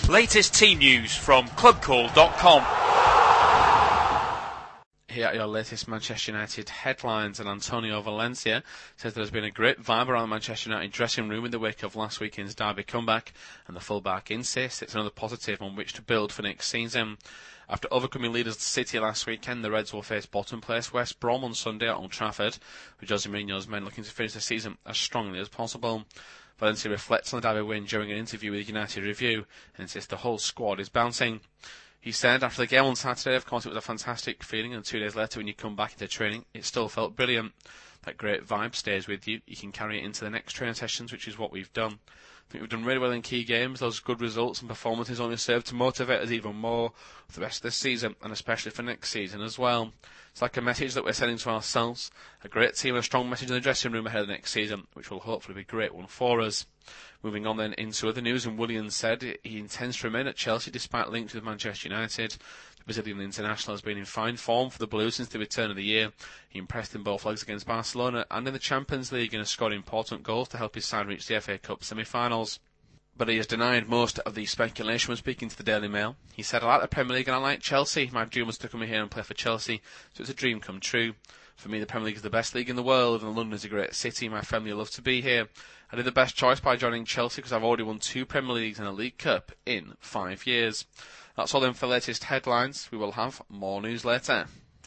Latest team news from clubcall.com. Here are your latest Manchester United headlines, and Antonio Valencia says there's been a great vibe around the Manchester United dressing room in the wake of last weekend's derby comeback, and the fullback insists it's another positive on which to build for next season. After overcoming leaders City last weekend, the Reds will face bottom place West Brom on Sunday at Old Trafford, with Jose Mourinho's men looking to finish the season as strongly as possible. Valencia reflects on the derby win during an interview with United Review and insists the whole squad is bouncing. He said, after the game on Saturday, of course it was a fantastic feeling, and 2 days later when you come back into training, it still felt brilliant. That great vibe stays with you. You can carry it into the next training sessions, which is what we've done. I think we've done really well in key games. Those good results and performances only serve to motivate us even more for the rest of this season, and especially for next season as well. It's like a message that we're sending to ourselves, a great team and a strong message in the dressing room ahead of the next season, which will hopefully be a great one for us. Moving on then into other news, and Willian said he intends to remain at Chelsea despite links with Manchester United. The Brazilian international has been in fine form for the Blues since the return of the year. He impressed in both legs against Barcelona and in the Champions League and has scored important goals to help his side reach the FA Cup semi-finals. But he has denied most of the speculation when speaking to the Daily Mail. He said, "I like the Premier League and I like Chelsea. My dream was to come here and play for Chelsea, so it's a dream come true. For me, the Premier League is the best league in the world, and London is a great city. My family love to be here. I did the best choice by joining Chelsea because I've already won 2 Premier Leagues and a League Cup in 5 years." That's all then for the latest headlines. We will have more news later.